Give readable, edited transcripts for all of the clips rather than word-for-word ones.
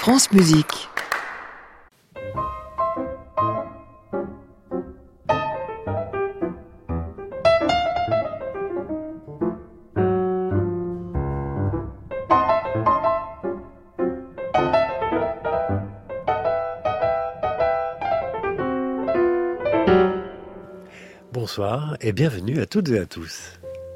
France Musique. Bonsoir et bienvenue à toutes et à tous.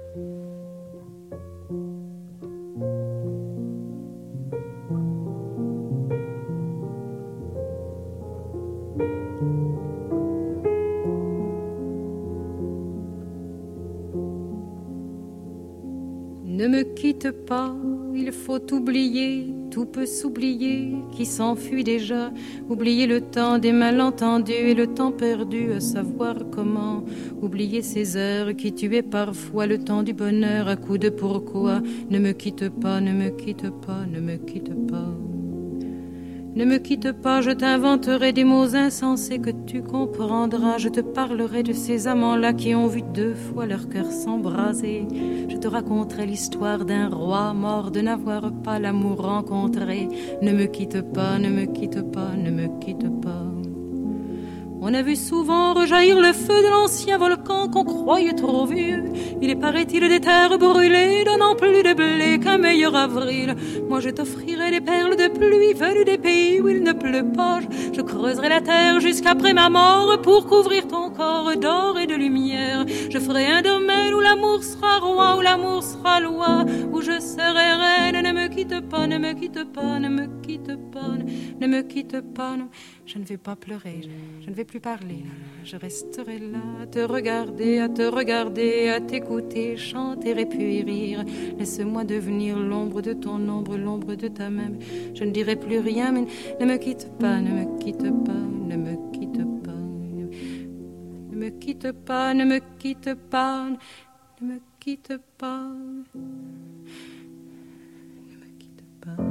Ne me quitte pas, il faut oublier, tout peut s'oublier, qui s'enfuit déjà. Oublier le temps des malentendus et le temps perdu, à savoir comment. Oublier ces heures qui tuaient parfois le temps du bonheur à coups de pourquoi. Ne me quitte pas, ne me quitte pas, ne me quitte pas. Ne me quitte pas, je t'inventerai des mots insensés que tu comprendras. Je te parlerai de ces amants-là qui ont vu 2 fois leur cœur s'embraser. Je te raconterai l'histoire d'un roi mort de n'avoir pas l'amour rencontré. Ne me quitte pas, ne me quitte pas, ne me quitte pas. On a vu souvent rejaillir le feu de l'ancien volcan qu'on croyait trop vieux. Il est, paraît-il, des terres brûlées, donnant plus de blé qu'un meilleur avril. Moi je t'offrirai des perles de pluie venues des pays où il ne pleut pas. Je creuserai la terre jusqu'après ma mort pour couvrir ton corps d'or et de lumière. Je ferai un domaine où l'amour sera roi, où l'amour sera loi, où je serai reine. Ne me quitte pas, ne me quitte pas, ne me quitte pas, ne me quitte pas. Non. Je ne vais pas pleurer, je ne vais plus parler. Je resterai là à te regarder, à t'écouter, chanter et puis rire. Laisse-moi devenir l'ombre de ton ombre, l'ombre de ta main. Je ne dirai plus rien, mais ne me quitte pas, ne me quitte pas, ne me quitte pas. Ne me quitte pas, ne me quitte pas, ne me quitte pas. Ne me quitte pas.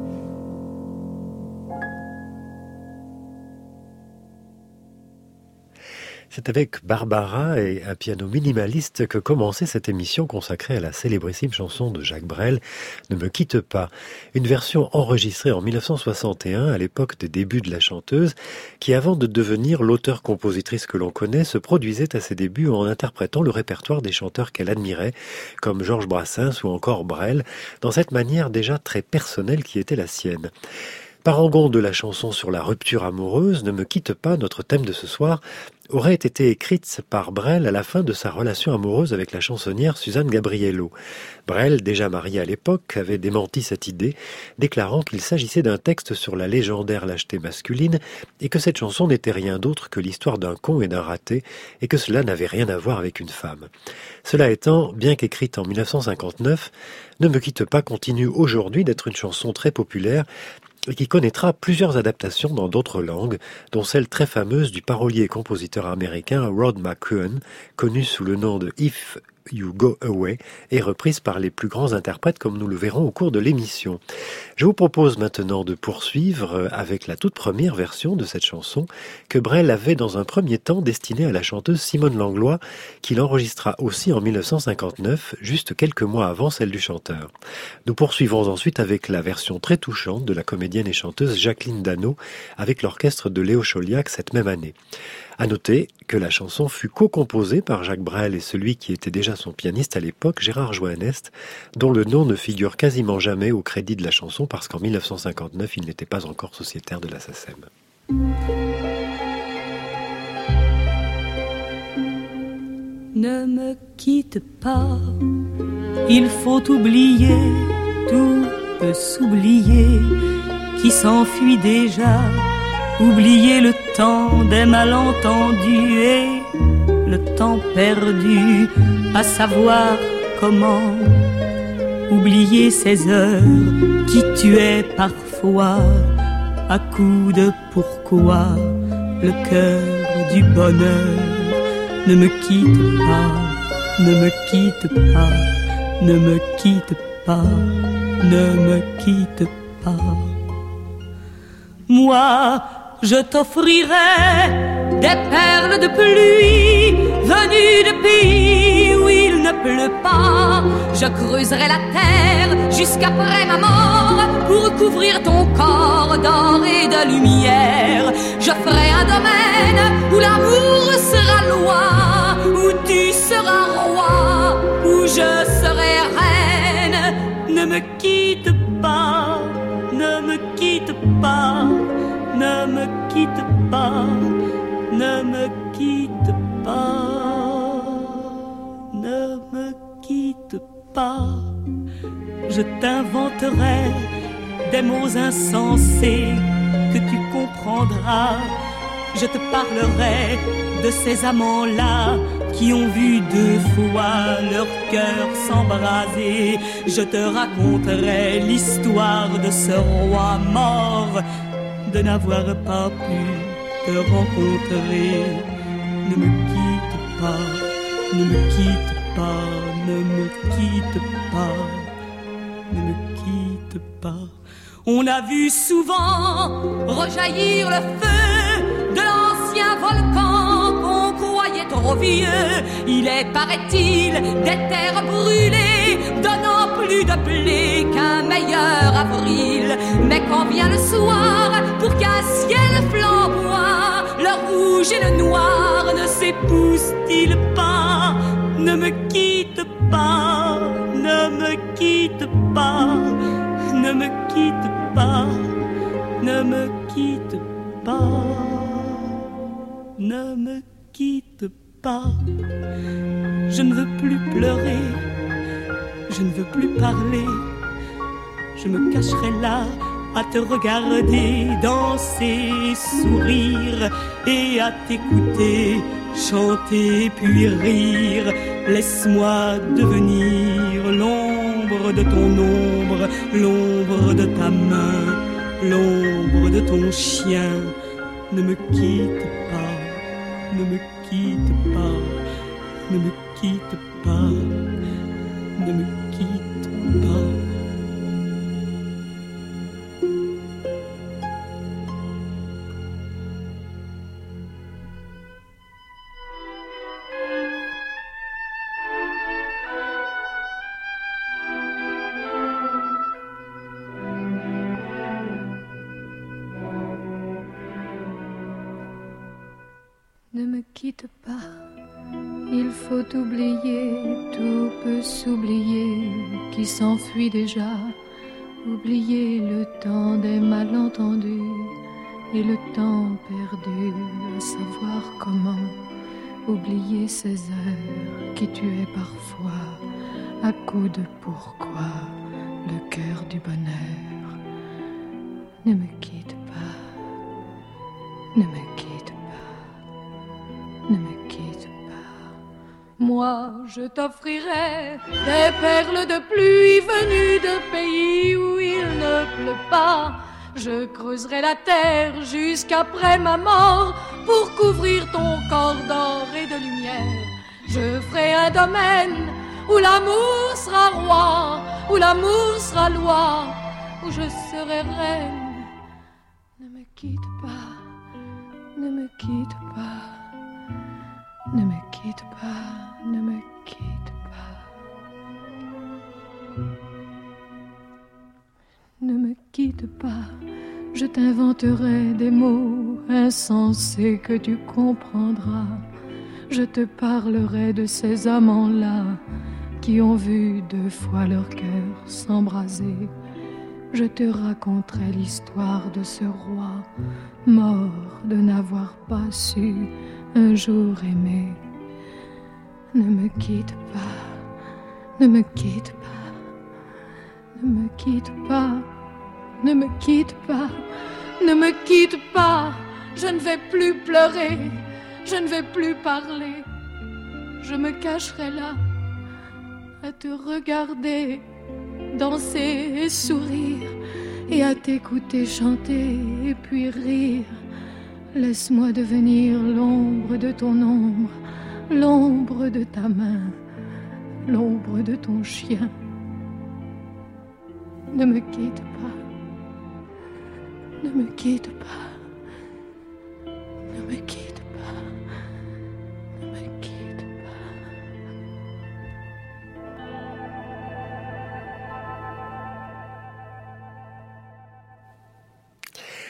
C'est avec Barbara et un piano minimaliste que commençait cette émission consacrée à la célébrissime chanson de Jacques Brel, Ne me quitte pas. Une version enregistrée en 1961, à l'époque des débuts de la chanteuse, qui avant de devenir l'auteure-compositrice que l'on connaît, se produisait à ses débuts en interprétant le répertoire des chanteurs qu'elle admirait, comme Georges Brassens ou encore Brel, dans cette manière déjà très personnelle qui était la sienne. Parangon de la chanson sur la rupture amoureuse, Ne me quitte pas, notre thème de ce soir, aurait été écrite par Brel à la fin de sa relation amoureuse avec la chansonnière Suzanne Gabriello. Brel, déjà marié à l'époque, avait démenti cette idée, déclarant qu'il s'agissait d'un texte sur la légendaire lâcheté masculine et que cette chanson n'était rien d'autre que l'histoire d'un con et d'un raté et que cela n'avait rien à voir avec une femme. Cela étant, bien qu'écrite en 1959, Ne me quitte pas continue aujourd'hui d'être une chanson très populaire et qui connaîtra plusieurs adaptations dans d'autres langues, dont celle très fameuse du parolier et compositeur américain Rod McKuen, connu sous le nom de If You Go Away, et reprise par les plus grands interprètes comme nous le verrons au cours de l'émission. Je vous propose maintenant de poursuivre avec la toute première version de cette chanson que Brel avait dans un premier temps destinée à la chanteuse Simone Langlois, qu'il enregistra aussi en 1959, juste quelques mois avant celle du chanteur. Nous poursuivrons ensuite avec la version très touchante de la comédienne et chanteuse Jacqueline Dano avec l'orchestre de Léo Chauliac cette même année. À noter que la chanson fut co-composée par Jacques Brel et celui qui était déjà son pianiste à l'époque, Gérard Joannest, dont le nom ne figure quasiment jamais au crédit de la chanson parce qu'en 1959, il n'était pas encore sociétaire de la SACEM. Ne me quitte pas, il faut oublier, tout peut s'oublier, qui s'enfuit déjà. Oublier le temps des malentendus et le temps perdu, à savoir comment. Oublier ces heures qui tuaient parfois, à coups de pourquoi, le cœur du bonheur. Ne me quitte pas, ne me quitte pas, ne me quitte pas, ne me quitte pas. Moi, je t'offrirai des perles de pluie venues de pays où il ne ne pleut pas, je creuserai la terre jusqu'après ma mort pour couvrir ton corps d'or et de lumière. Je ferai un domaine où l'amour sera loi, où tu seras roi, où je serai reine. Ne me quitte pas, ne me quitte pas, ne me quitte pas, ne me quitte pas, ne me quitte pas. Je t'inventerai des mots insensés que tu comprendras. Je te parlerai de ces amants-là qui ont vu 2 fois leur cœur s'embraser. Je te raconterai l'histoire de ce roi mort, de n'avoir pas pu te rencontrer. Ne me quitte pas, ne me quitte pas, ne me quitte pas, ne me quitte pas. On a vu souvent rejaillir le feu de l'ancien volcan qu'on croyait trop vieux. Il est, paraît-il, des terres brûlées, donnant plus de blé qu'un meilleur avril. Mais quand vient le soir, pour qu'un ciel flamboie, le rouge et le noir ne s'épousent-ils pas? Ne me quitte pas, ne me quitte pas, ne me quitte pas, ne me quitte pas, ne me quitte pas. Je ne veux plus pleurer, je ne veux plus parler. Je me cacherai là à te regarder danser, sourire et à t'écouter chanter puis rire. Laisse-moi devenir l'ombre de ton ombre, l'ombre de ta main, l'ombre de ton chien. Ne me quitte pas, ne me quitte pas, ne me quitte pas, ne me quitte pas. Ne me quitte pas, il faut oublier, tout peut s'oublier, qui s'enfuit déjà. Oublier le temps des malentendus et le temps perdu à savoir comment. Oublier ces heures qui tuaient parfois à coups de pourquoi le cœur du bonheur. Ne me quitte pas, ne me quitte pas. Ne me quitte pas. Moi, je t'offrirai des perles de pluie venues de pays où il ne pleut pas. Je creuserai la terre jusqu'après ma mort pour couvrir ton corps d'or et de lumière. Je ferai un domaine où l'amour sera roi, où l'amour sera loi, où je serai reine. Ne me quitte pas, ne me quitte pas. Ne me quitte pas, ne me quitte pas. Ne me quitte pas, je t'inventerai des mots insensés que tu comprendras. Je te parlerai de ces amants-là qui ont vu 2 fois leur cœur s'embraser. Je te raconterai l'histoire de ce roi mort de n'avoir pas su un jour aimer. Ne me quitte pas, ne me quitte pas, ne me quitte pas, ne me quitte pas, ne me quitte pas. Je ne vais plus pleurer, je ne vais plus parler. Je me cacherai là à te regarder danser et sourire et à t'écouter chanter et puis rire. Laisse-moi devenir l'ombre de ton ombre, l'ombre de ta main, l'ombre de ton chien. Ne me quitte pas, ne me quitte pas, ne me quitte pas, ne me quitte pas.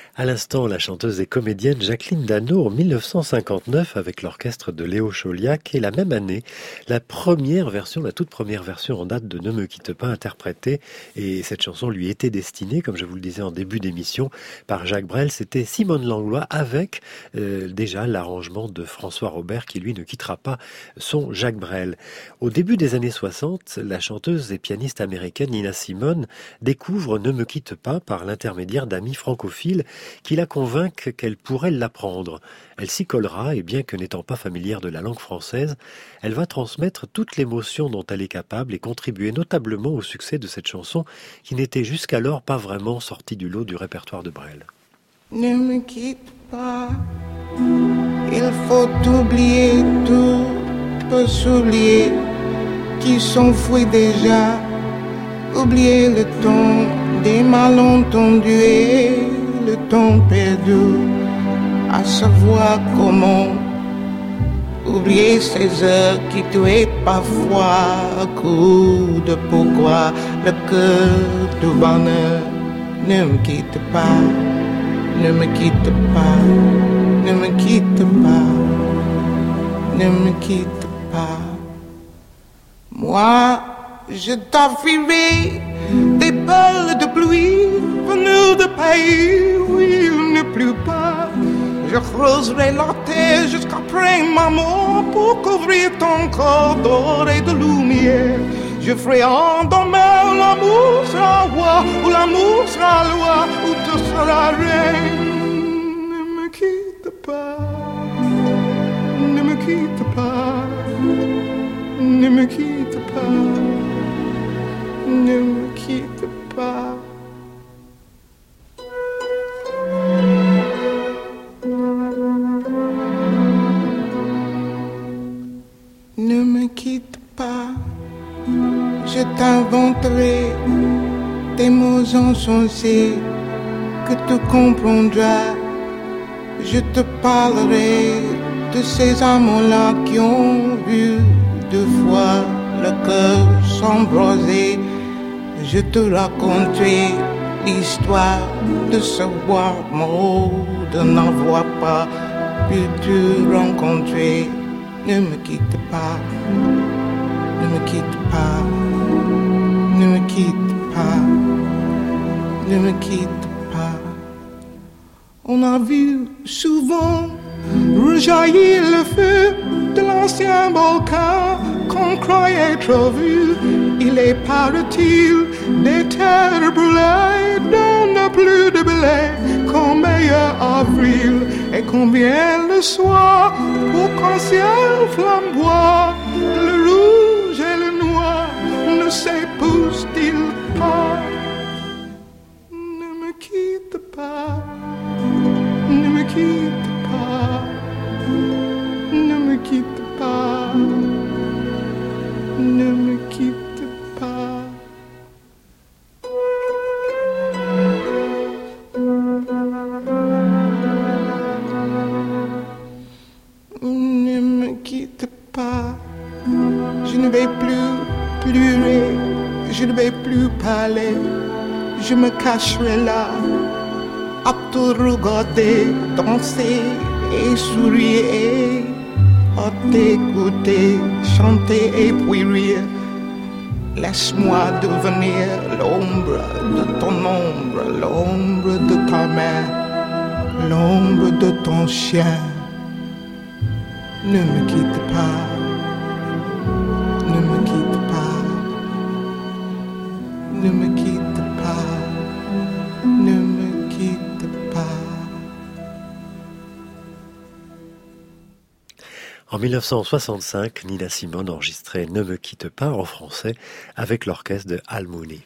À l'instant, la chanteuse et comédienne Jacqueline Dano en 1959 avec l'orchestre de Léo Chauliac et la même année, la toute première version en date de Ne me quitte pas interprétée, et cette chanson lui était destinée, comme je vous le disais en début d'émission, par Jacques Brel. C'était Simone Langlois avec déjà l'arrangement de François Robert qui lui ne quittera pas son Jacques Brel. Au début des années 60, la chanteuse et pianiste américaine Nina Simone découvre Ne me quitte pas par l'intermédiaire d'amis francophiles qui la convainquent qu'elle pourrait l'apprendre. Elle s'y collera et bien que n'étant pas familière de la langue française, elle va transmettre toute l'émotion dont elle est capable et contribuer notablement au succès de cette chanson qui n'était jusqu'alors pas vraiment sortie du lot du répertoire de Brel. Ne me quitte pas, il faut oublier tout, peut s'oublier qui s'enfuit déjà, oublier le temps des malentendus et le temps perdu, à savoir comment oublier ces heures qui tuaient parfois, coup de pourquoi le cœur du bonheur. Ne me quitte pas, ne me quitte pas, ne me quitte pas, ne me quitte pas. Moi, je t'offrirai des perles de pluie venues de pays où il ne pleut pas. Je creuserai la terre jusqu'après ma mort pour couvrir ton corps d'or et de lumière. Je ferai en demain l'amour sera roi, ou l'amour sera loi, ou tu seras reine. Ne me quitte pas, ne me quitte pas, ne me quitte pas, ne me quitte pas. Ne me quitte pas, je t'inventerai des mots insensés que tu comprendras. Je te parlerai de ces amants-là qui ont vu deux fois le cœur s'embraser. Je te raconterai l'histoire de ce bois mort, de n'avoir pas pu te rencontrer. Ne me quitte pas, ne me quitte pas, ne me quitte pas, ne me quitte pas. On a vu souvent rejaillir le feu de l'ancien volcan qu'on croyait trop vu. Il est, paraît-il, des terres brûlées dont n'a plus de blé qu'en meilleur avril. Et combien le soir pour qu'un ciel flamboie, le rouge et le noir ne s'épousent-ils pas? Ne me quitte pas, ne me quitte pas, ne me quitte pas, ne me quitte pas. Ne me quitte pas, je ne vais plus pleurer, je ne vais plus parler, je me cacherai là, à te regarder, danser et sourire, à t'écouter, chanter et puis rire. Laisse-moi devenir l'ombre de ton ombre, l'ombre de ta main, l'ombre de ton chien. Ne me quitte pas, ne me quitte pas, ne me quitte pas, ne me quitte pas. En 1965, Nina Simone enregistrait Ne me quitte pas en français avec l'orchestre de Al Mooney.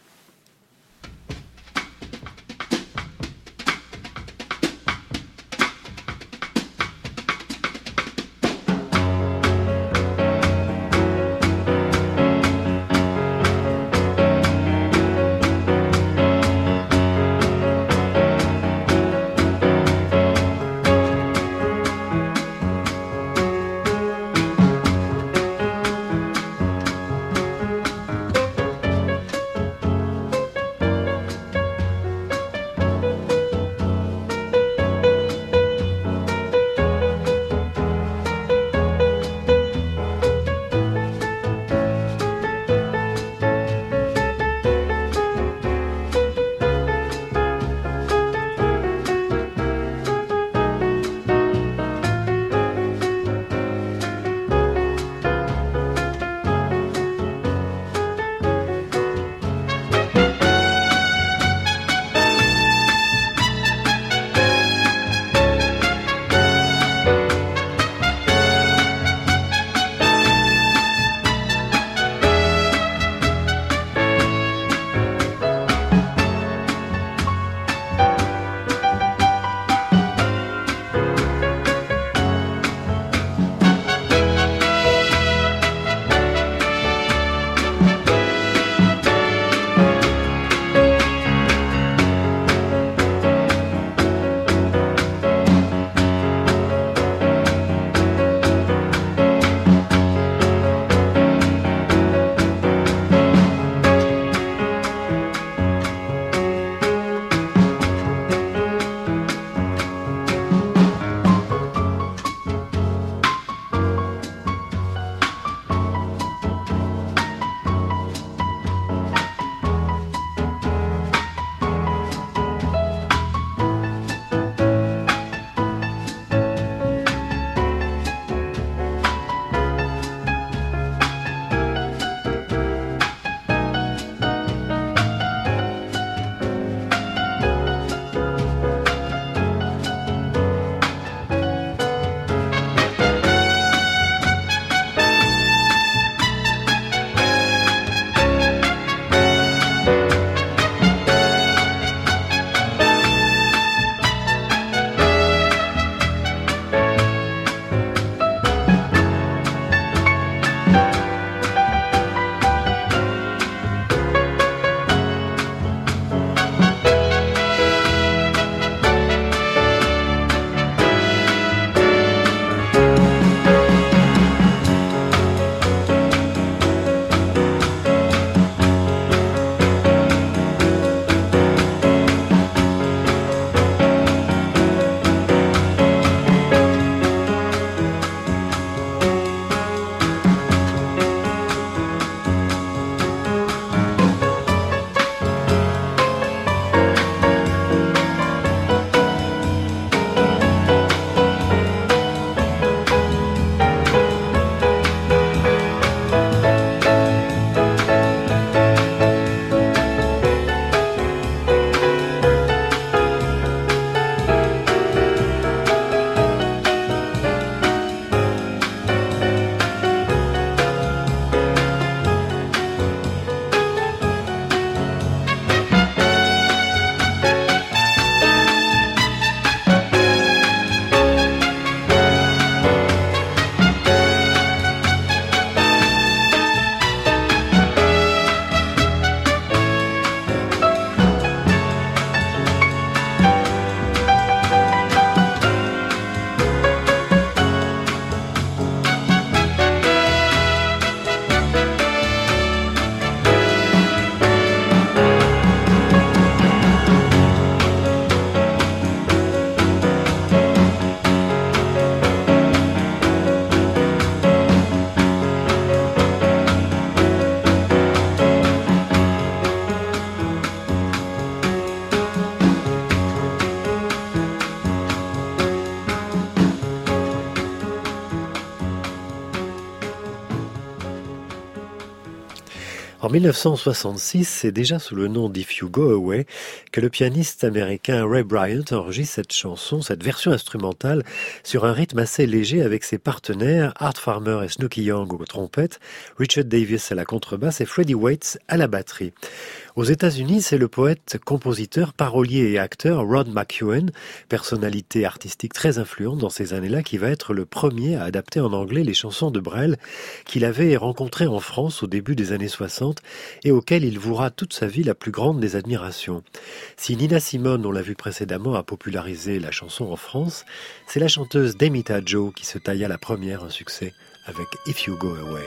1966, c'est déjà sous le nom d'If You Go Away que le pianiste américain Ray Bryant enregistre cette chanson, cette version instrumentale, sur un rythme assez léger avec ses partenaires Art Farmer et Snooky Young aux trompettes, Richard Davis à la contrebasse et Freddie Waits à la batterie. Aux États-Unis, c'est le poète, compositeur, parolier et acteur Rod McEwen, personnalité artistique très influente dans ces années-là, qui va être le premier à adapter en anglais les chansons de Brel qu'il avait rencontrées en France au début des années 60 et auxquelles il vouera toute sa vie la plus grande des admirations. Si Nina Simone, on l'a vu précédemment, a popularisé la chanson en France, c'est la chanteuse Demita Joe qui se tailla la première un succès avec If You Go Away.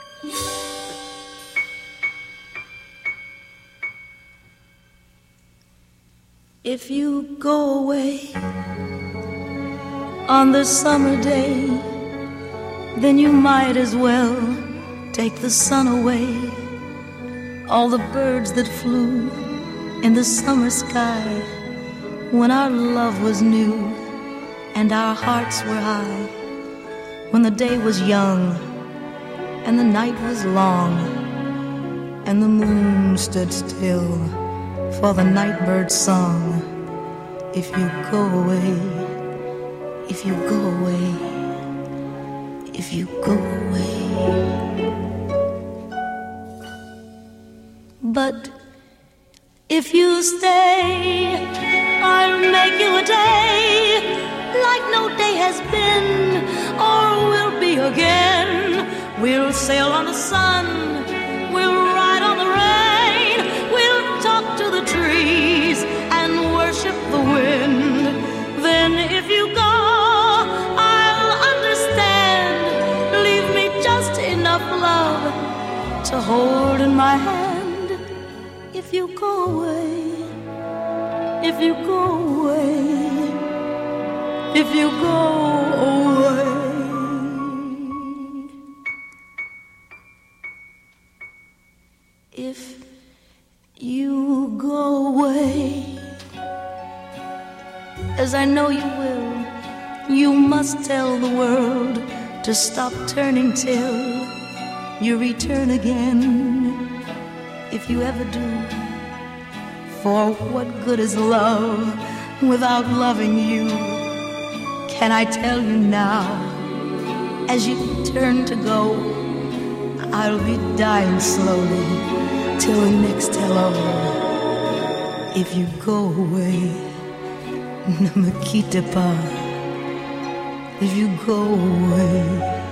If you go away on the summer day, then you might as well take the sun away. All the birds that flew in the summer sky when our love was new and our hearts were high, when the day was young and the night was long and the moon stood still for the nightbird's song. If you go away, if you go away, if you go away. But if you stay, I'll make you a day like no day has been or will be again. We'll sail on the sun, we'll ride on the rain, we'll talk to the trees and worship the wind. Then if you go, I'll understand. Leave me just enough love to hold in my hand. If you go away, if you go away, if you go away. If you go away, as I know you will, you must tell the world to stop turning till you return again. If you ever do, for what good is love without loving you? Can I tell you now, as you turn to go, I'll be dying slowly till the next hello. If you go away, ne me quitte pas. If you go away,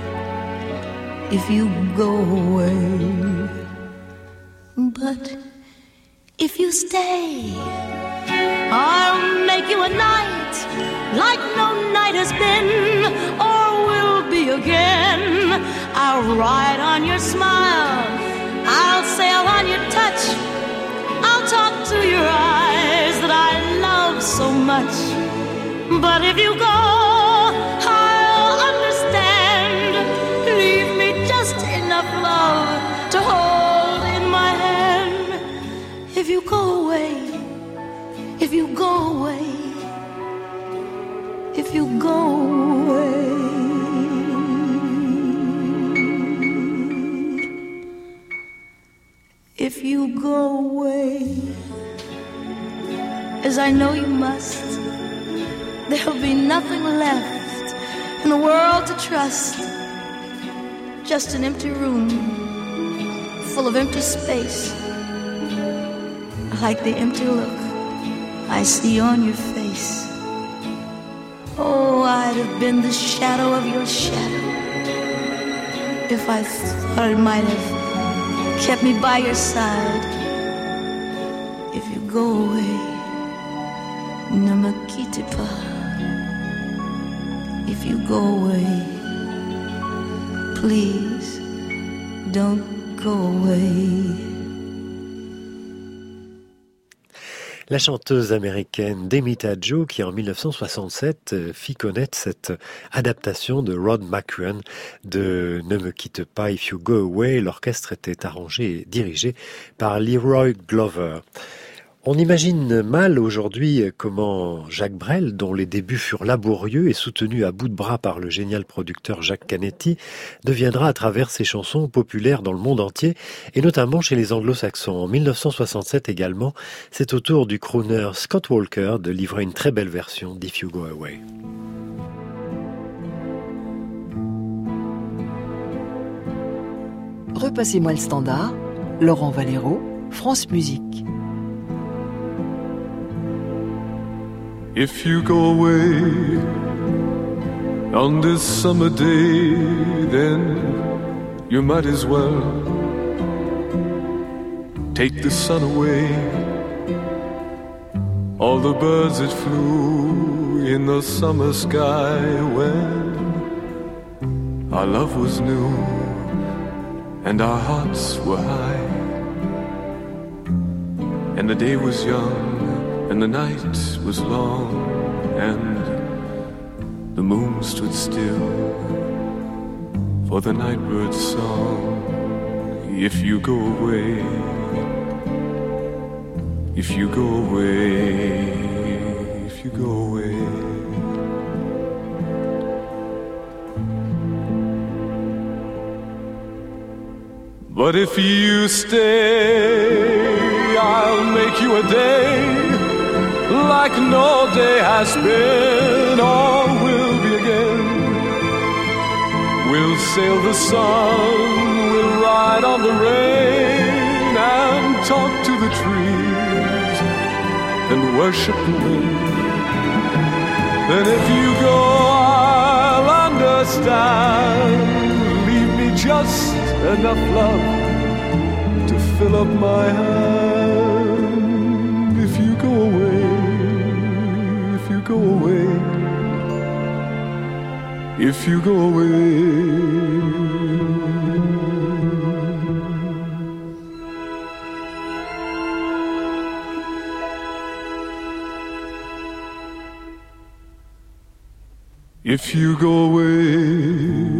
if you go away. But if you stay, I'll make you a night like no night has been or will be again. I'll ride on your smile, I'll sail on your touch, I'll talk to your eyes that I love so much. But if you go, I'll understand. Leave me just enough love to hold in my hand. If you go away, if you go away, if you go away. If you go away, as I know you must, there'll be nothing left in the world to trust. Just an empty room full of empty space, like the empty look I see on your face. Oh, I'd have been the shadow of your shadow if I thought it might have kept me by your side. If you go away, ne me quitte pas. If you go away, please don't go away. La chanteuse américaine Demita Joe qui en 1967 fit connaître cette adaptation de Rod McEwen de Ne me quitte pas, If You Go Away. L'orchestre était arrangé et dirigé par Leroy Glover. On imagine mal aujourd'hui comment Jacques Brel, dont les débuts furent laborieux et soutenus à bout de bras par le génial producteur Jacques Canetti, deviendra à travers ses chansons populaires dans le monde entier et notamment chez les anglo-saxons. En 1967 également, c'est au tour du crooner Scott Walker de livrer une très belle version d'If You Go Away. Repassez-moi le standard, Laurent Valero, France Musique. If you go away on this summer day, then you might as well take the sun away. All the birds that flew in the summer sky when our love was new and our hearts were high, and the day was young and the night was long, and the moon stood still for the nightbird's song. If you go away, if you go away, if you go away. But if you stay, I'll make you a day like no day has been or will be again. We'll sail the sun, we'll ride on the rain and talk to the trees and worship the wind. Then if you go, I'll understand. Leave me just enough love to fill up my hand. If you go away, if you go away, if you go away. If you go away,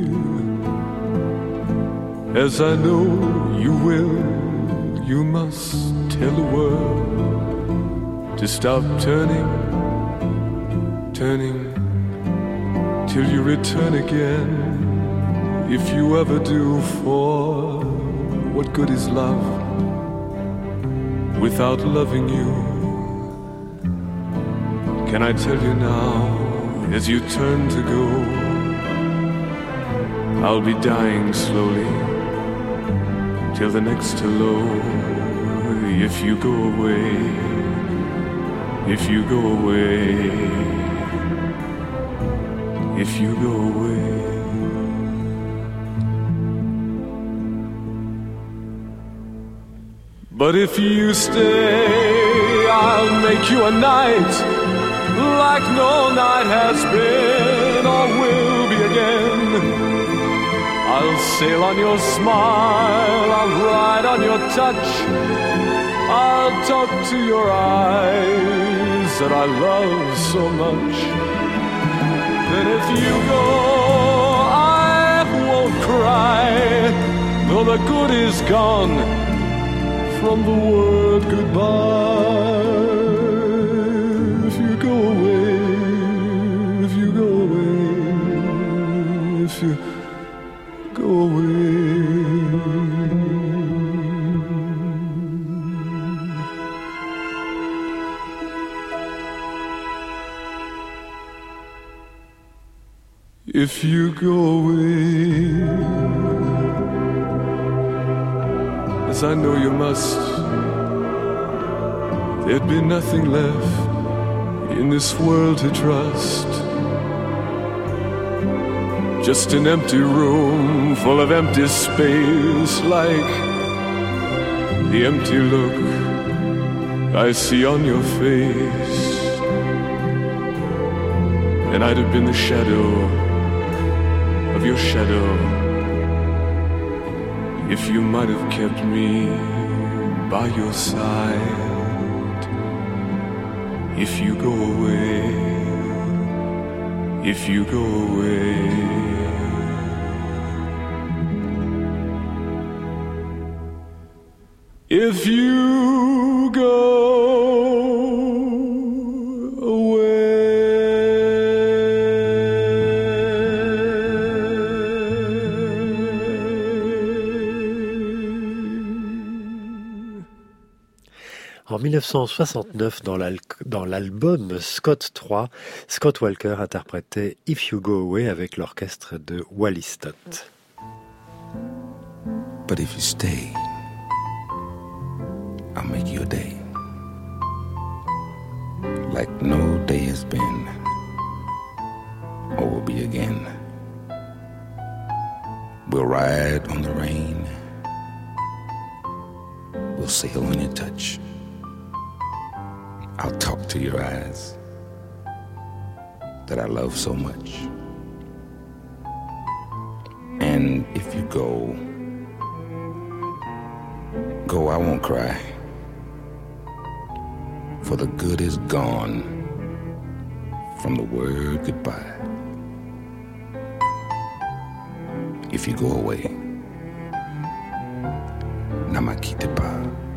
as I know you will, you must tell the world to stop turning, turning, till you return again. If you ever do, for what good is love without loving you? Can I tell you now, as you turn to go, I'll be dying slowly till the next hello. If you go away, if you go away, if you go away. But if you stay, I'll make you a night like no night has been or will be again. I'll sail on your smile, I'll ride on your touch, I'll talk to your eyes that I love so much. Then if you go, I won't cry, though the good is gone from the word goodbye. If you go away, if you go away, if you go away. If you go away, as I know you must, there'd be nothing left in this world to trust. Just an empty room full of empty space, like the empty look I see on your face. And I'd have been the shadow of your shadow if you might have kept me by your side. If you go away, if you go away. If you go 1969, dans l'album Scott 3, Scott Walker interprétait If You Go Away avec l'orchestre de Wally Stott. But if you stay, I'll make you a day like no day has been or will be again. We'll ride on the rain, we'll sail on your touch. I'll talk to your eyes that I love so much. And if you go, I won't cry. For the good is gone from the word goodbye. If you go away, namakitepa.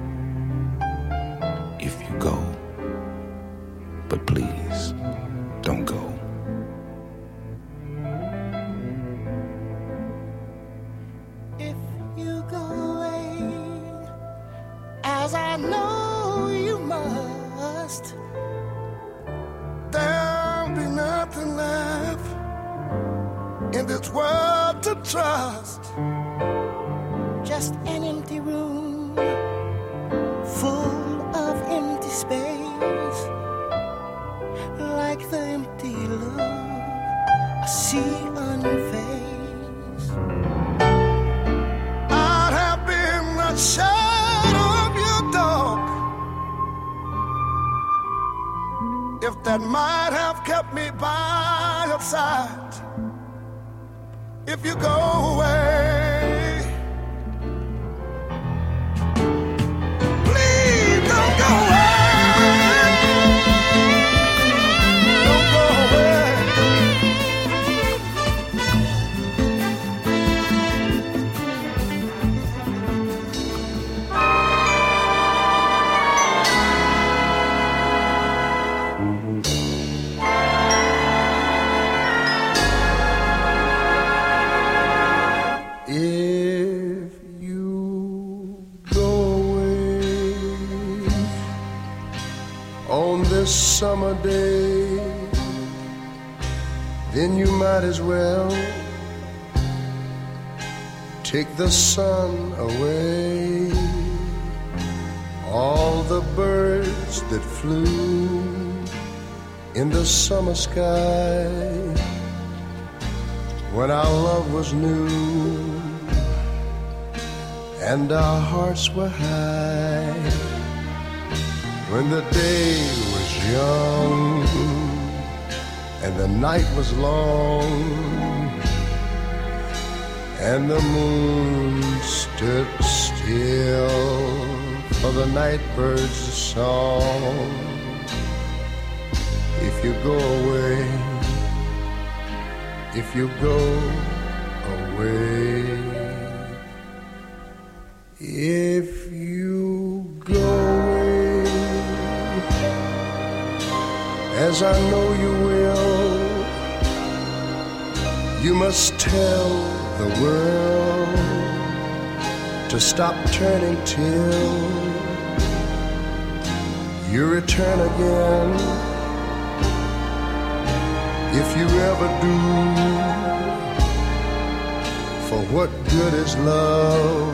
If you go, but please don't go. If you go away, as I know you must, there'll be nothing left in this world to trust. Just an empty room full of empty space, like the empty look I see on your face. I'd have been the shadow of your dog if that might have kept me by your side. If you go away, please don't go away. Don't go away. If you go away on this summer day, then you might as well take the sun away. All the birds that flew in the summer sky when our love was new and our hearts were high, when the day was young and the night was long and the moon stood still for the night bird's song. If you go away, if you go away, if you go away, as I know you will, you must tell the world to stop turning till you return again. If you ever do, for what good is love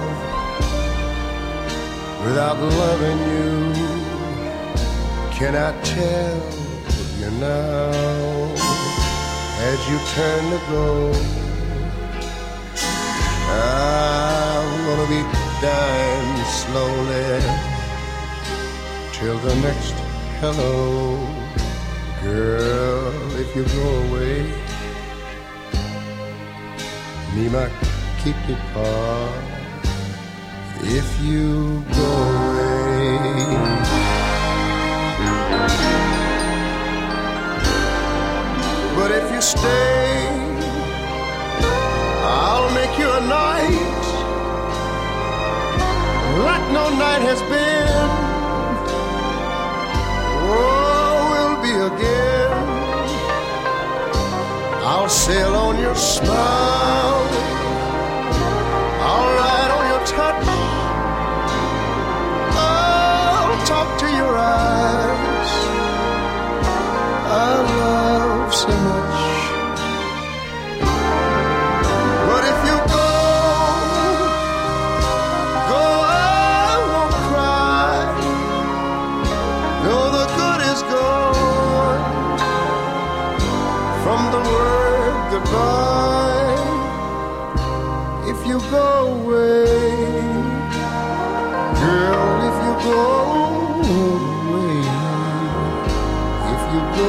without loving you? Can I tell you now, as you turn to go, I'm gonna be dying slowly till the next hello. Girl, if you go away, me my keep it apart. If you go away, but if you stay, I'll make you a night like no night has been. Oh, we'll be again. I'll sail on your smile, I'll ride on your touch, I'll talk to your say much. But if you go, I won't cry. Though the good is gone from the word goodbye. If you go away, girl, if you go away, if you go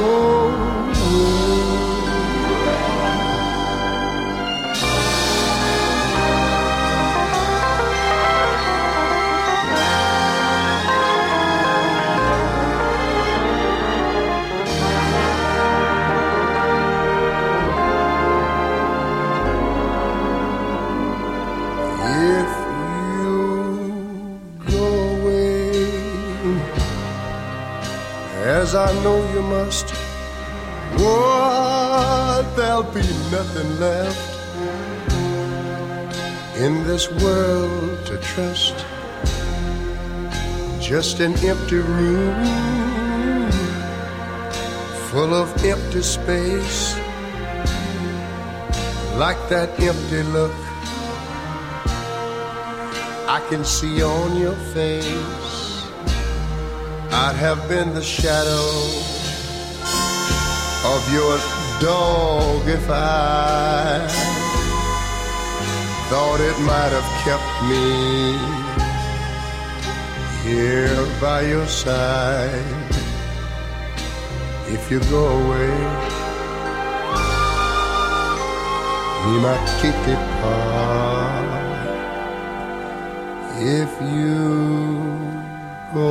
as I know you must, what, there'll be nothing left in this world to trust. Just an empty room full of empty space, like that empty look I can see on your face. I'd have been the shadow of your dog if I thought it might have kept me here by your side. If you go away, mi matite pa. If you go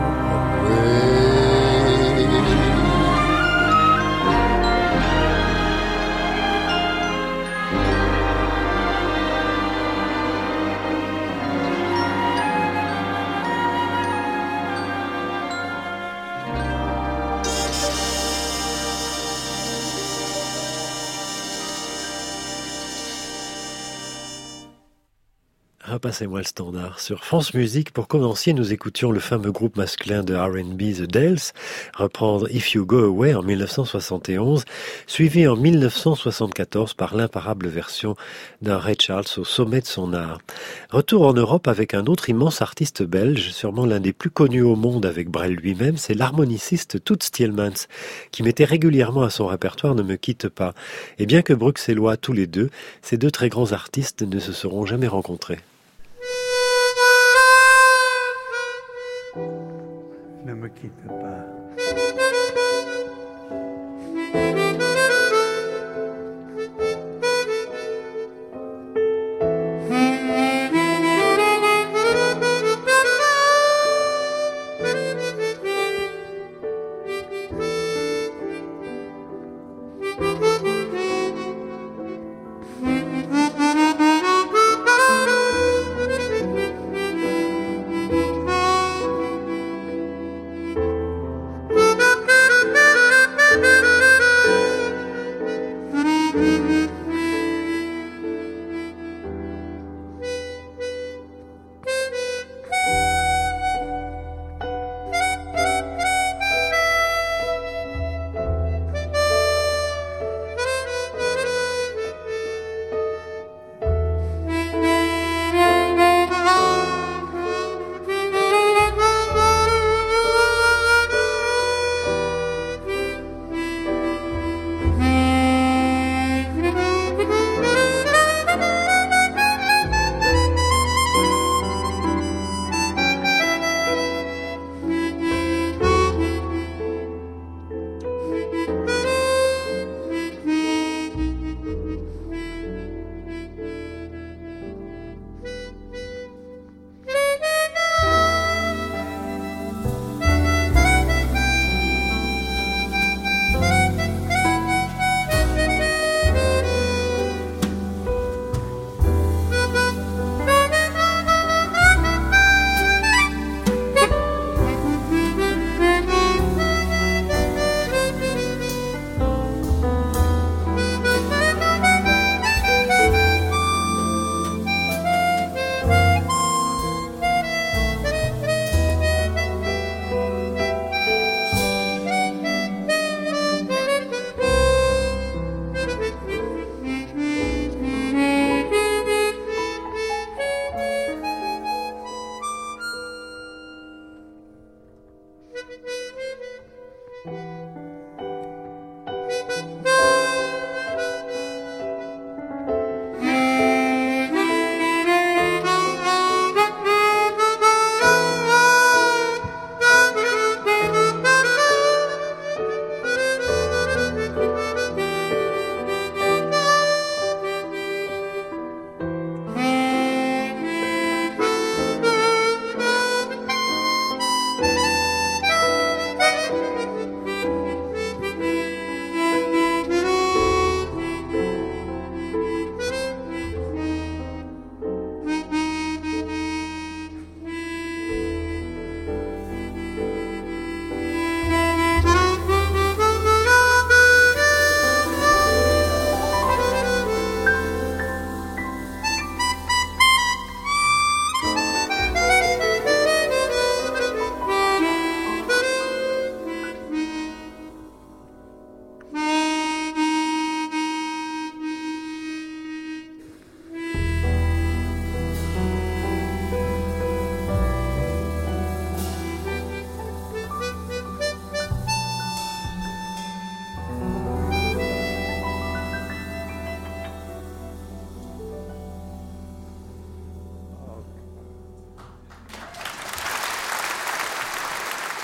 Repassez-moi le standard. Sur France Musique, pour commencer, nous écoutions le fameux groupe masculin de R&B The Dells reprendre If You Go Away en 1971, suivi en 1974 par l'imparable version d'un Ray Charles au sommet de son art. Retour en Europe avec un autre immense artiste belge, sûrement l'un des plus connus au monde avec Brel lui-même, c'est l'harmoniciste Toots Thielemans, qui mettait régulièrement à son répertoire Ne me quitte pas. Et bien que bruxellois tous les deux, ces deux très grands artistes ne se seront jamais rencontrés. Ne me quitte pas.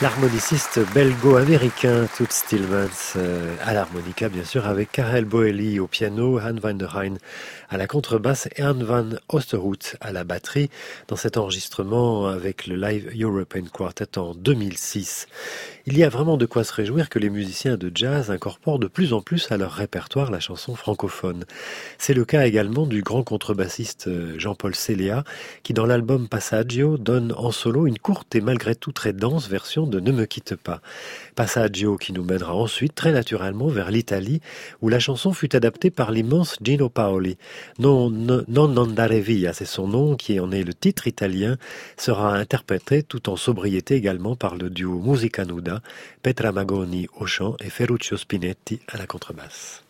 L'harmoniciste belgo-américain Toots Thielemans à l'harmonica bien sûr, avec Karel Boeli au piano, Han van der Heijn à la contrebasse et Han van Oosterhout à la batterie dans cet enregistrement avec le Live European Quartet en 2006. Il y a vraiment de quoi se réjouir que les musiciens de jazz incorporent de plus en plus à leur répertoire la chanson francophone. C'est le cas également du grand contrebassiste Jean-Paul Céléa qui dans l'album Passaggio donne en solo une courte et malgré tout très dense version de Ne me quitte pas. Passaggio qui nous mènera ensuite très naturellement vers l'Italie où la chanson fut adaptée par l'immense Gino Paoli. Non andare via, c'est son nom qui en est le titre italien, sera interprété tout en sobriété également par le duo Musica Nuda, Petra Magoni au chant et Ferruccio Spinetti à la contrebasse.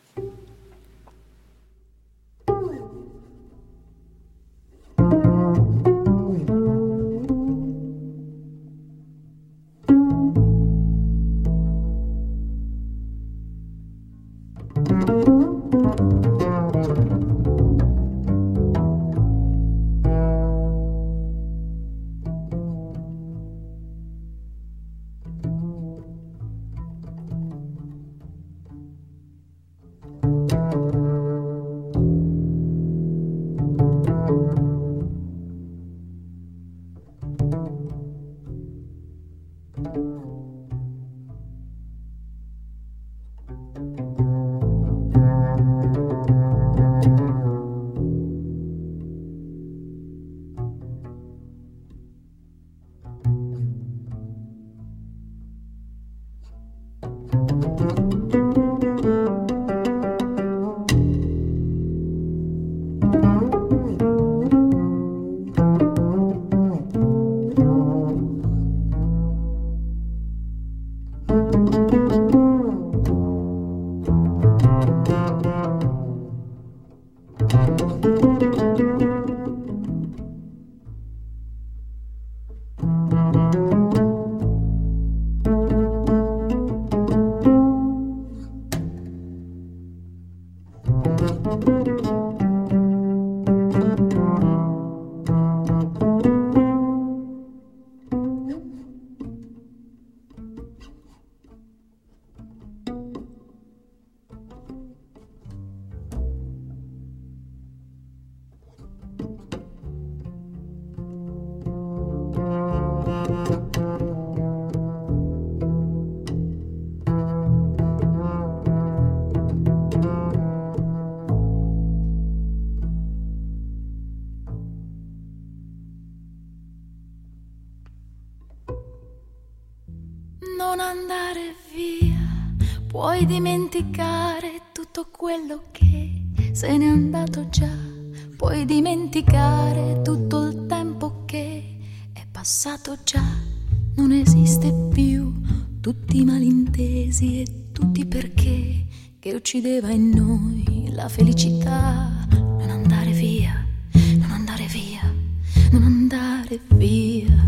Non andare via, puoi dimenticare tutto quello che se n'è andato già, puoi dimenticare tutto il tempo che è passato già, non esiste più tutti i malintesi e tutti i perché che uccideva in noi la felicità. Non andare via, non andare via, non andare via.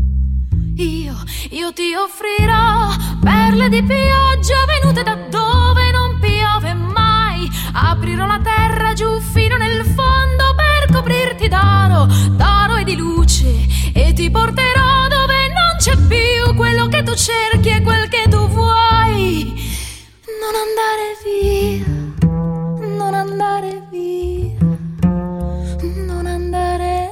Io ti offrirò perle di pioggia venute da dove non piove mai. Aprirò la terra giù fino nel fondo per coprirti d'oro, d'oro e di luce, e ti porterò dove non c'è più quello che tu cerchi e quel che tu vuoi. Non andare via, non andare via, non andare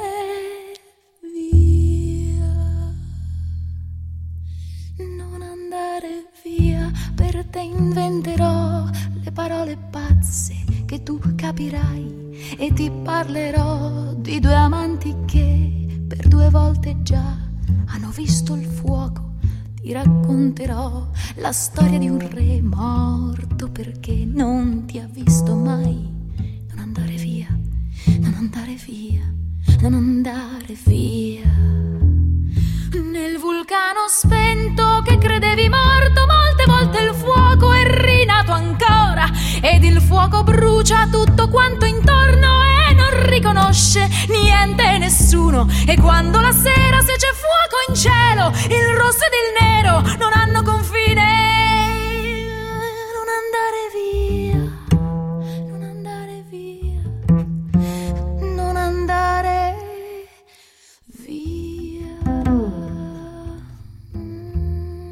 via, per te inventerò le parole pazze che tu capirai e ti parlerò di due amanti che per 2 volte già hanno visto il fuoco. Ti racconterò la storia di un re morto perché non ti ha visto mai. Non andare via, non andare via, non andare via. Nel vulcano spento che credevi morto, molte volte il fuoco è rinato ancora, ed il fuoco brucia tutto quanto intorno e non riconosce niente e nessuno. E quando la sera se c'è fuoco in cielo, il rosso ed il nero non hanno confine. Non andare via, non andare via, non andare via.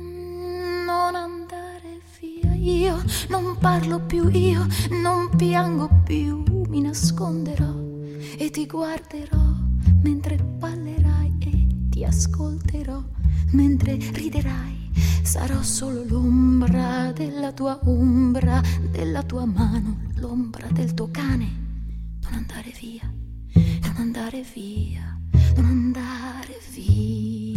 parlo più io, non piango più, mi nasconderò e ti guarderò mentre ballerai e ti ascolterò mentre riderai. Sarò solo l'ombra della tua ombra, della tua mano, l'ombra del tuo cane. Non andare via, non andare via, non andare via.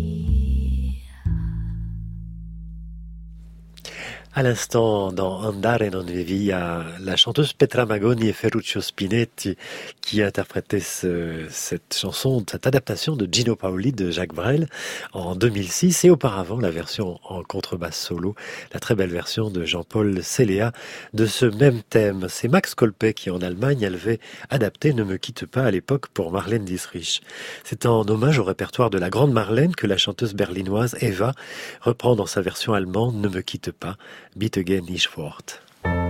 À l'instant, dans Andare non via, la chanteuse Petra Magoni et Ferruccio Spinetti qui interprétaient cette chanson, cette adaptation de Gino Paoli de Jacques Brel en 2006 et auparavant la version en contrebasse solo, la très belle version de Jean-Paul Céléa de ce même thème. C'est Max Kolpe qui en Allemagne avait adapté Ne me quitte pas à l'époque pour Marlène Dietrich. C'est en hommage au répertoire de la grande Marlène que la chanteuse berlinoise Eva reprend dans sa version allemande Ne me quitte pas. Bitte geh nicht fort.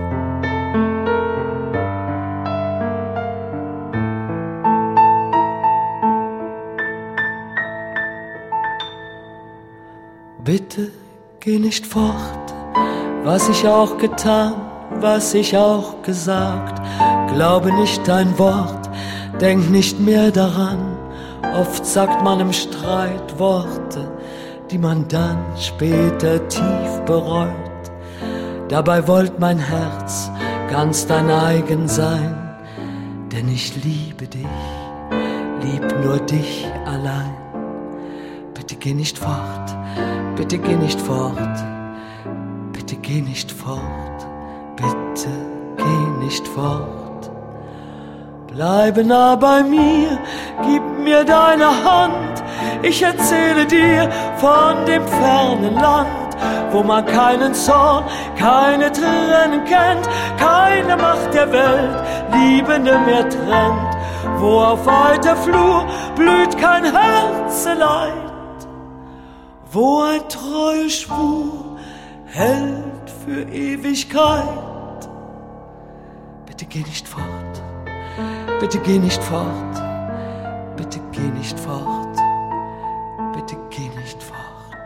Bitte geh nicht fort, was ich auch getan, was ich auch gesagt. Glaube nicht dein Wort, denk nicht mehr daran. Oft sagt man im Streit Worte, die man dann später tief bereut. Dabei wollt mein Herz ganz dein eigen sein, denn ich liebe dich, lieb nur dich allein. Bitte geh nicht fort, bitte geh nicht fort, bitte geh nicht fort, bitte geh nicht fort. Bleibe nah bei mir, gib mir deine Hand, ich erzähle dir von dem fernen Land, wo man keinen Zorn, keine Tränen kennt, keine Macht der Welt Liebende mehr trennt, wo auf weiter Flur blüht kein Herzeleid, wo ein treuer Schwur hält für Ewigkeit. Bitte geh nicht fort, bitte geh nicht fort, bitte geh nicht fort, bitte geh nicht fort.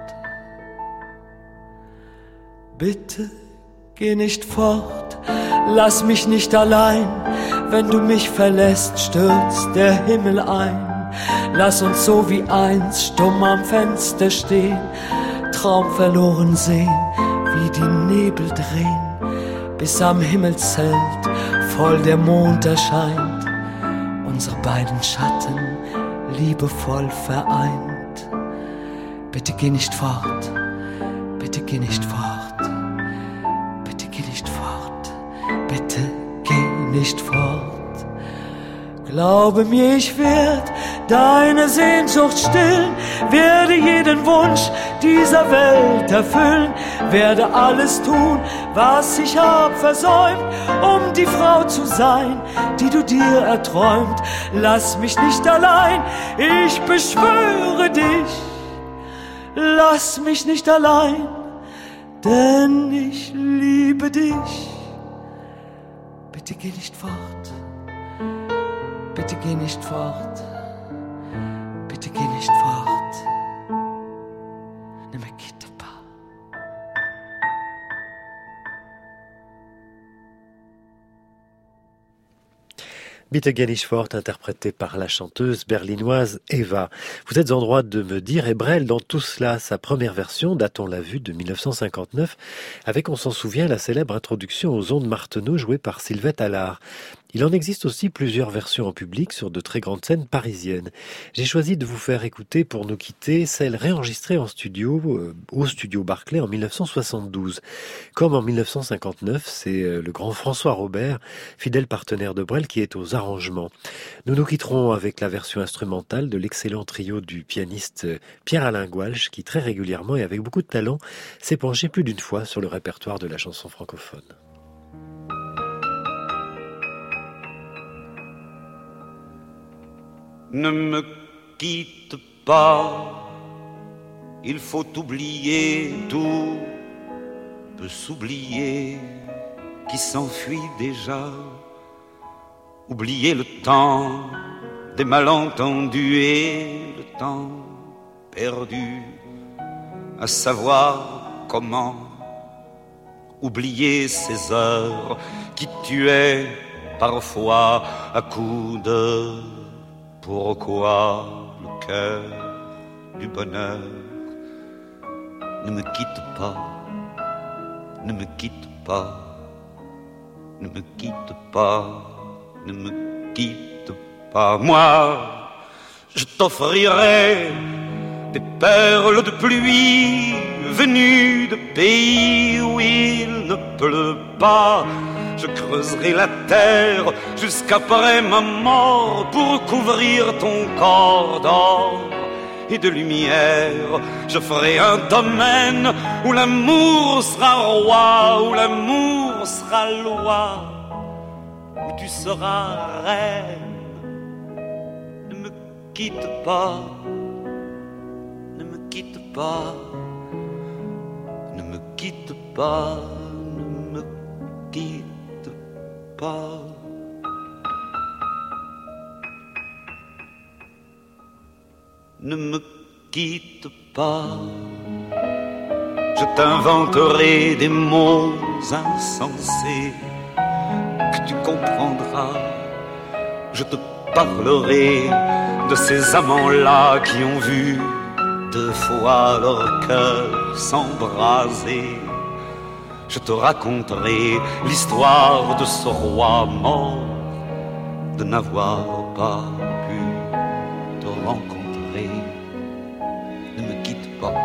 Bitte geh nicht fort, lass mich nicht allein, wenn du mich verlässt, stürzt der Himmel ein. Lass uns so wie einst stumm am Fenster stehen, traumverloren sehen, wie die Nebel drehen, bis am Himmelszelt voll der Mond erscheint, unsere beiden Schatten liebevoll vereint. Bitte geh nicht fort, bitte geh nicht fort. Bitte geh nicht fort. Glaube mir, ich werd deine Sehnsucht stillen, werde jeden Wunsch dieser Welt erfüllen, werde alles tun, was ich hab versäumt, um die Frau zu sein, die du dir erträumt. Lass mich nicht allein, ich beschwöre dich, lass mich nicht allein, denn ich liebe dich. Bitte geh nicht fort, bitte geh nicht fort, bitte geh nicht fort, ne me quitte pas. Bitte geh nicht fort, interprété par la chanteuse berlinoise Eva. Vous êtes en droit de me dire, et Brel, dans tout cela, sa première version, date, on l'a vu, de 1959, avec, on s'en souvient, la célèbre introduction aux ondes Martenot jouée par Sylvette Allard. Il en existe aussi plusieurs versions en public sur de très grandes scènes parisiennes. J'ai choisi de vous faire écouter, pour nous quitter, celle réenregistrée en studio, au studio Barclay en 1972. Comme en 1959, c'est le grand François Robert, fidèle partenaire de Brel, qui est aux arrangements. Nous nous quitterons avec la version instrumentale de l'excellent trio du pianiste Pierre-Alain Goualch, qui très régulièrement et avec beaucoup de talent s'est penché plus d'une fois sur le répertoire de la chanson francophone. Ne me quitte pas, il faut oublier, tout peut s'oublier qui s'enfuit déjà. Oublier le temps des malentendus et le temps perdu à savoir comment oublier ces heures qui tuaient parfois à coups de pourquoi le cœur du bonheur. Ne me quitte pas, ne me quitte pas, ne me quitte pas, ne me quitte pas. Moi, je t'offrirai des perles de pluie venues de pays où il ne pleut pas. Je creuserai la terre jusqu'après ma mort pour couvrir ton corps d'or et de lumière. Je ferai un domaine où l'amour sera roi, où l'amour sera loi, où tu seras reine. Ne me quitte pas, ne me quitte pas, ne me quitte pas, ne me quitte pas. Ne me quitte pas, je t'inventerai des mots insensés que tu comprendras. Je te parlerai de ces amants-là qui ont vu 2 fois leur cœur s'embraser. Je te raconterai l'histoire de ce roi mort, de n'avoir pas pu te rencontrer. Ne me quitte pas,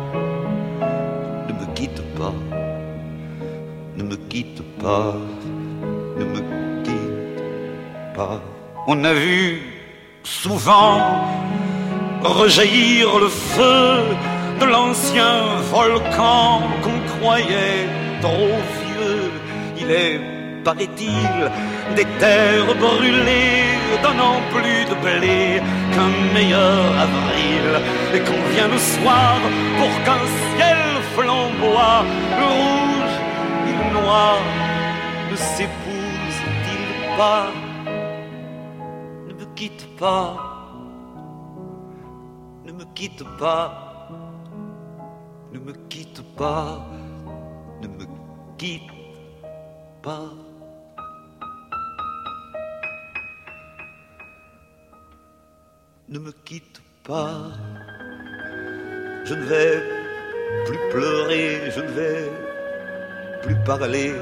ne me quitte pas, ne me quitte pas, ne me quitte pas. On a vu souvent rejaillir le feu de l'ancien volcan qu'on croyait trop vieux. Il est, paraît-il, des terres brûlées donnant plus de blé qu'un meilleur avril, et qu'on vient le soir pour qu'un ciel flamboie. Le rouge et le noir ne s'épousent-ils pas? Ne me quitte pas, ne me quitte pas, ne me quitte pas, ne me quitte pas. Ne me quitte pas, je ne vais plus pleurer, je ne vais plus parler.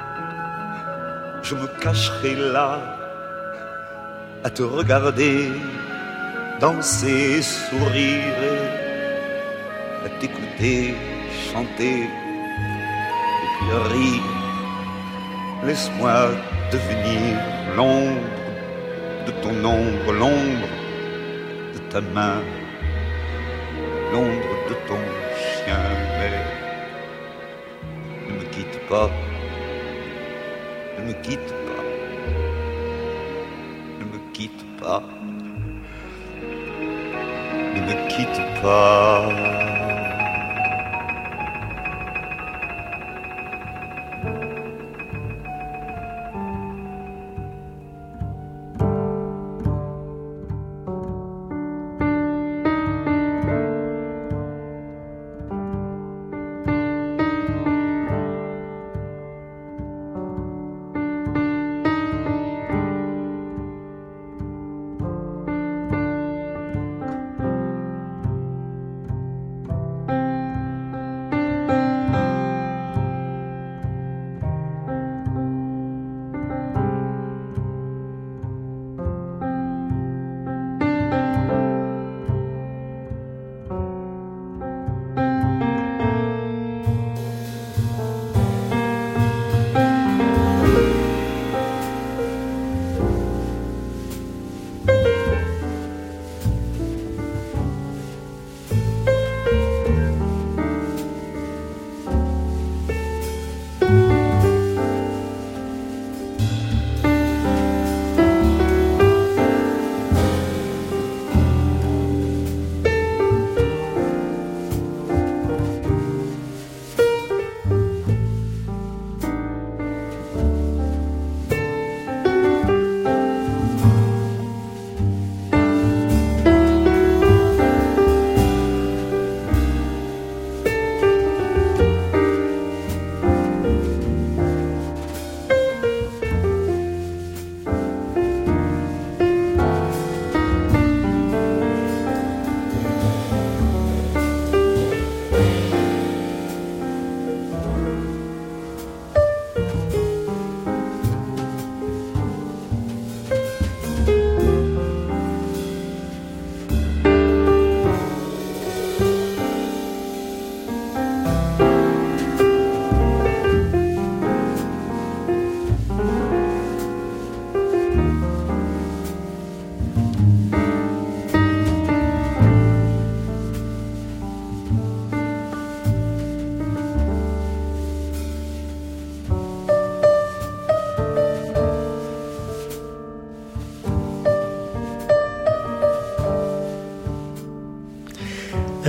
Je me cacherai là à te regarder danser, sourire, à t'écouter chanter et puis rire. Laisse-moi devenir l'ombre de ton ombre, l'ombre de ta main, l'ombre de ton chien. Mais ne me quitte pas, ne me quitte pas, ne me quitte pas, ne me quitte pas.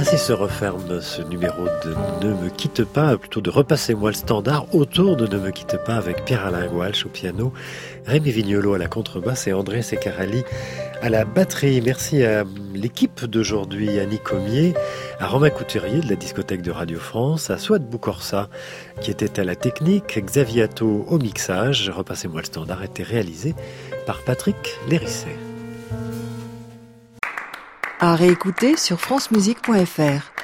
Ainsi se referme ce numéro de Ne me quitte pas, plutôt de Repassez-moi le standard autour de Ne me quitte pas avec Pierre-Alain Walsh au piano, Rémi Vignolo à la contrebasse et André Secarelli à la batterie. Merci à l'équipe d'aujourd'hui, à Annie Comier, à Romain Couturier de la discothèque de Radio France, à Souad Boukorsa qui était à la technique, Xavier Atto au mixage. Repassez-moi le standard était réalisé par Patrick Lérisset. À réécouter sur francemusique.fr.